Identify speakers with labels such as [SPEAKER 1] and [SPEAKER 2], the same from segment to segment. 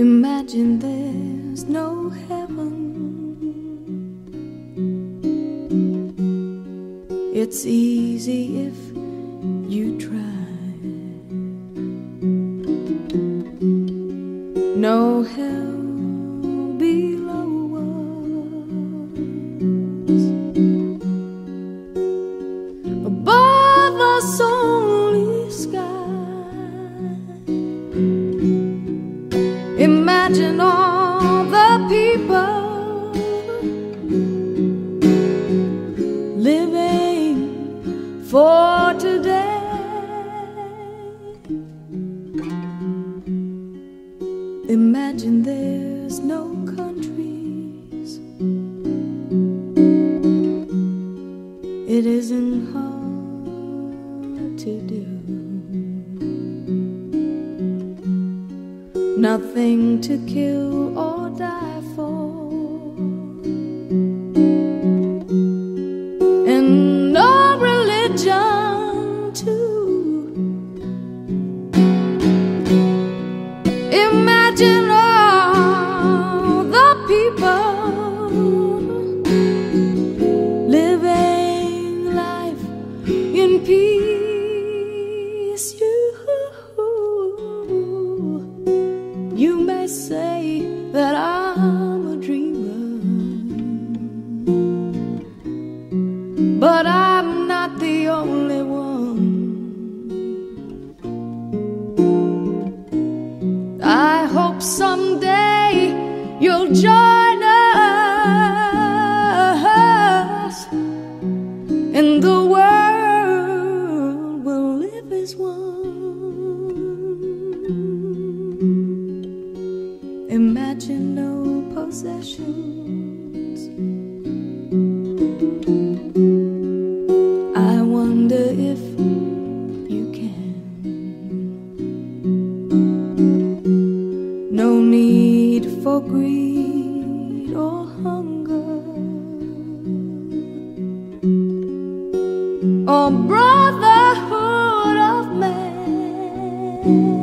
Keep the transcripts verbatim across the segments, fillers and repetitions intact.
[SPEAKER 1] Imagine there's no heaven. It's easy if you try. No hell below us. Above us only sky. Imagine all the people living for today. Imagine there's no countries. It isn't hard to do. Nothing to kill or die for, and no religion too. Imagine all the people living life in peace. You You may say that I'm a dreamer, but I'm not the only one. I hope someday you'll join us, and the world will live as one. Imagine no possessions. I wonder if you can. No need for greed or hunger, or brotherhood of man.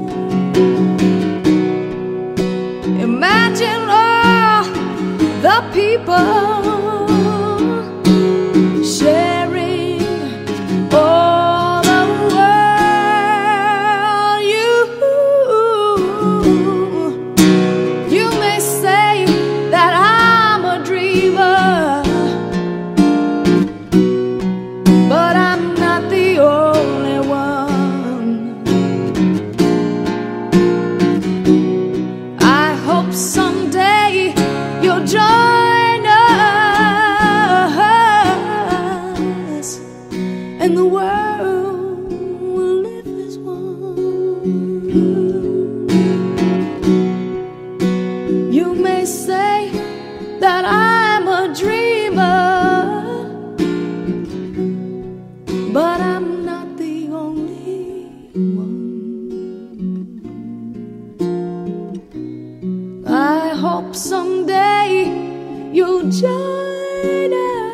[SPEAKER 1] Imagine all the people sharing all the world. You, you may say that I'm a dreamer, but I'm not the only one. I hope someday you'll join us, and the world will live as one. You may say that I'm a dreamer, but I'm not the only one. I hope someday you'll join us.